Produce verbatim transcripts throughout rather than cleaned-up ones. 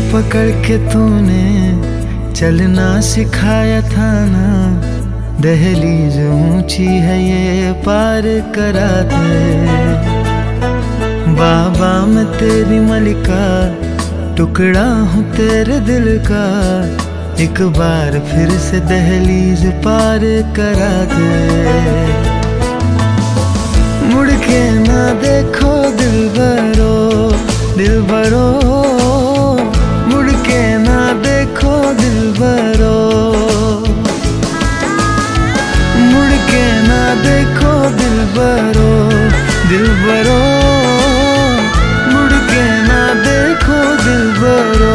पकड़ के तूने चलना सिखाया था ना, दहलीज ऊंची है ये पार करा दे। बाबा मैं तेरी मलिका, टुकड़ा हूँ तेरे दिल का, एक बार फिर से दहलीज पार करा दे। मुड़ के ना देखो दिलबरो, दिलबरो मुड़ के ना देखो दिलबरो, मुड़ के ना देखो दिलबरो, दिलबरो मुड़ के ना देखो दिलबरो।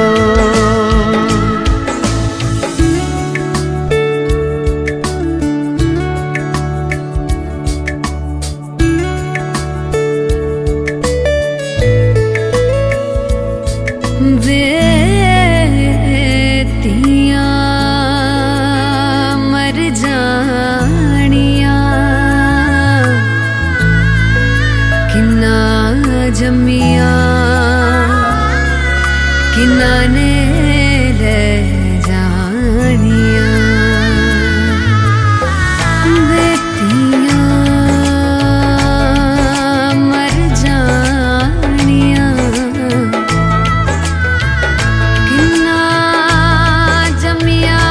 बेतियां मर जानिया, किन्ना जमिया किन्ना ने ले जानिया। बेतियां मर जानिया, किन्ना जमिया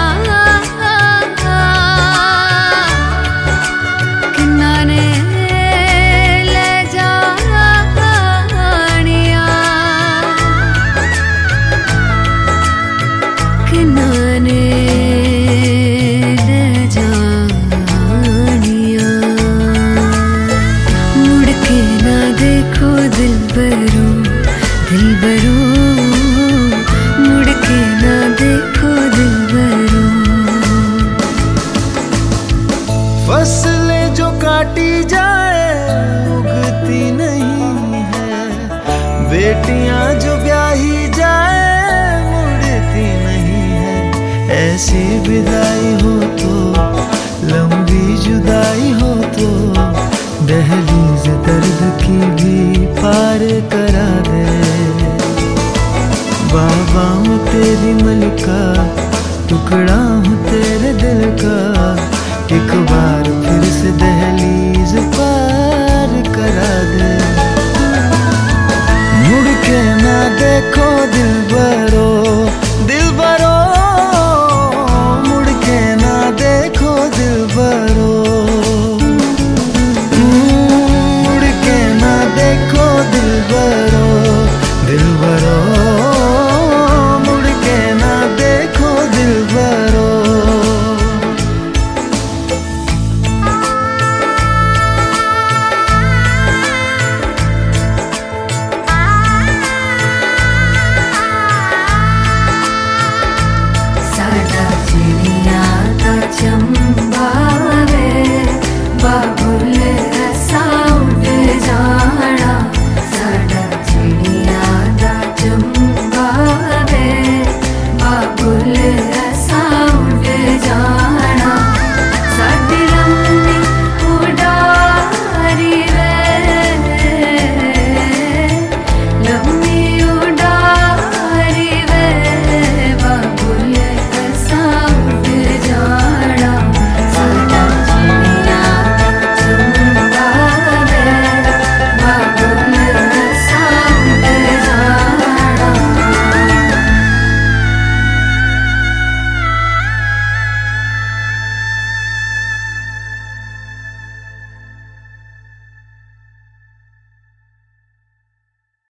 किन्ना ने ले जानिया, किन्ना ने ले जानिया। मुड़ के ना देखो दिलबरो, दिलबरो मुड़ के ना देखो दिलबरो। फसलें जो काटी जाए उगती नहीं है, बेटियां जो ब्याही जाए मुड़ती नहीं है। ऐसी विदाई हो तो, लंबी जुदाई हो तो, दहलीज दर्द की भी पार करा दे। बाबा मैं तेरी मलिका, टुकड़ा हूँ तेरे दिल का, एक बार फिर से दहलीज पार